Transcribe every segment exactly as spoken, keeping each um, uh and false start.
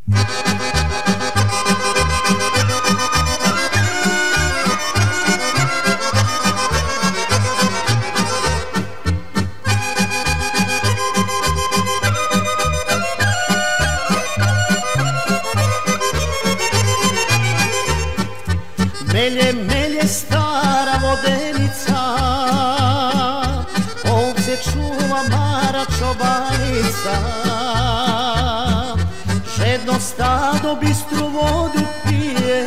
Melje, melje stara vodenica, ovce čuva Mara čobanica. Žedno stado bistru vodu pije,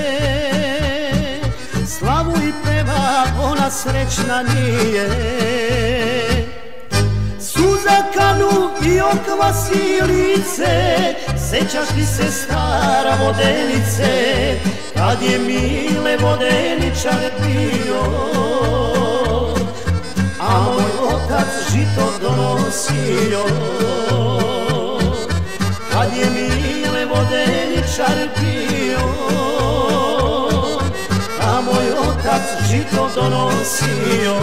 slavu i peva, ona srećna nije. Suza kanu i okvasi lice, sećaš li se stara vodenice, kad je Mile vodeničar bio, a moj otac žito donosio. Kad je Mile vodeničar bio, a moj otac žito donosio.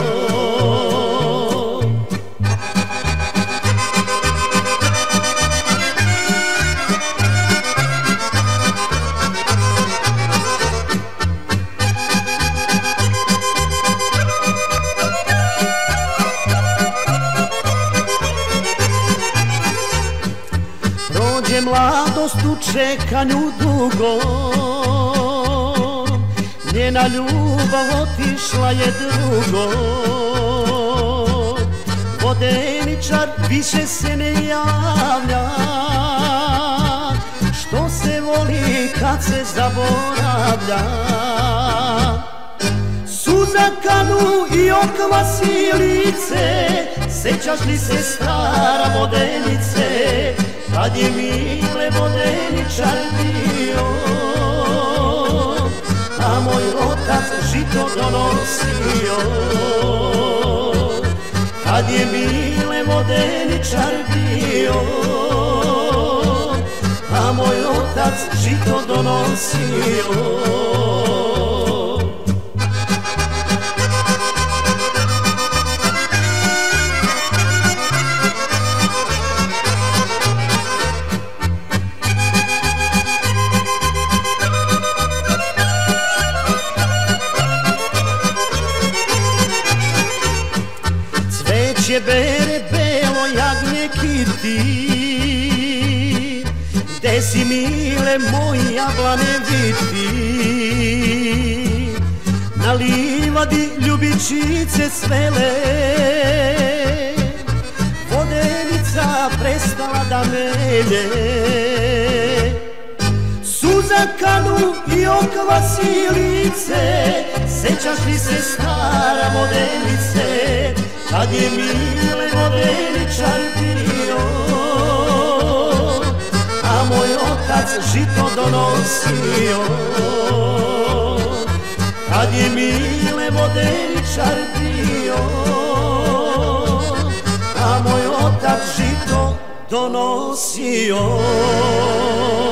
Prođe mladost u čekanju dugo, njena ljubav otišla je drugo. Vodeničar više se ne javlja, što se voli kad se zaboravlja. Suza kanu i okvasi lice, sećaš li se stara vodenice, kad je Mile vodeničar bio, a moj otac žito donosio. Kad je Mile vodeničar bio, a moj otac žito donosio. Cveće bere belo jagnje kiti, gde si Mile moj jablane viti. Na livadi ljubičice svele, vodenica prestala da melje. Suza kanu i okvasi lice, sećaš li se stara vodenice, kad je Mile vodeničar bio, a moj otac žito donosio. Kad je Mile vodeničar bio, a moj otac žito donosio.